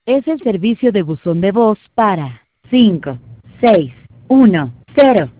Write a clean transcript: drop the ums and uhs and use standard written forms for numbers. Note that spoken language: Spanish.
Es el servicio de buzón de voz para 5, 6, 1, 0.